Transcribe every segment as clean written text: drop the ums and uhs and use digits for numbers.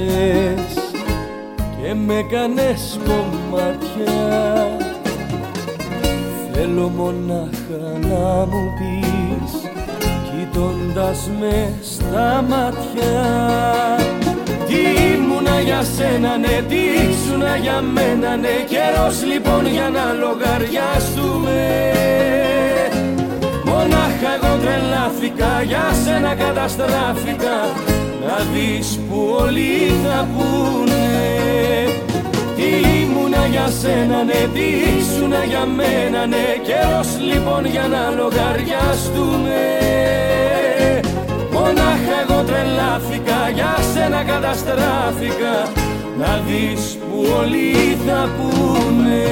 πέρασες και με κάνες κομμάτια. Θέλω μονάχα να μου πεις, κοιτώντας με στα μάτια, τι ήμουνα για σένα, ναι, τι ήσουνα για μένα, ναι. Καιρός λοιπόν για να λογαριαστούμε. Μονάχα εγώ τρελάθηκα, για σένα καταστράφηκα, να δεις που όλοι θα πούνε. Τι ήμουνα για σένα, ναι, τι ήσουνα για μένα, ναι. Καιρός λοιπόν για να λογαριαστούμε. Μονάχα εγώ τρελάθηκα, για σένα καταστράφηκα, να δεις που όλοι θα πούνε.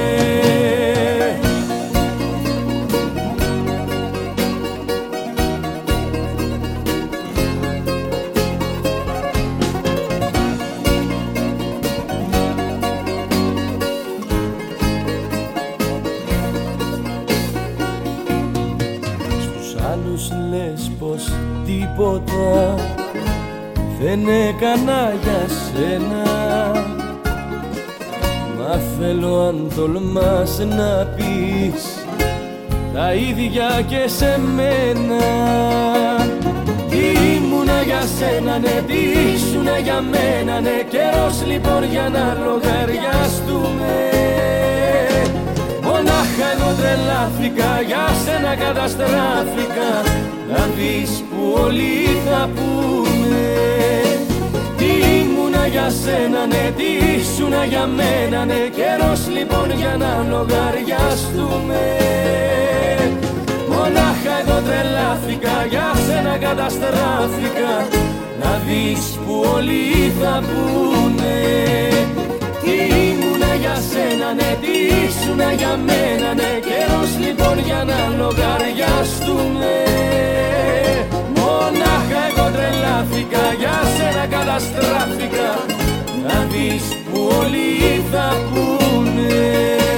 Λες πως τίποτα δεν έκανα για σένα, μα θέλω αν τολμάς να πεις τα ίδια και σε μένα. Τι ήμουνα για σένα, ναι, τι ήσουνα για μένα, ναι. Καιρός λοιπόν για να λογαριαστούμε. Μονάχα εγώ τρελάθηκα, για σένα καταστράφηκα, να δεις που όλοι θα πούνε. Τι ήμουνα για σένα, ναι, τι ήσουνα για μένα, ναι. Καιρός λοιπόν για να λογαριαστούμε. Μονάχα εγώ τρελάθηκα, για σένα καταστράφηκα, να δεις που όλοι θα πούνε. Τι ήμουνα για σένα, ναι, τι ήσουνα για μένα, ναι. Καιρός λοιπόν για να λογαριαστούμε. Μονάχα εγώ τρελάθηκα, για σένα καταστράφηκα, να δεις που όλοι θα πούνε.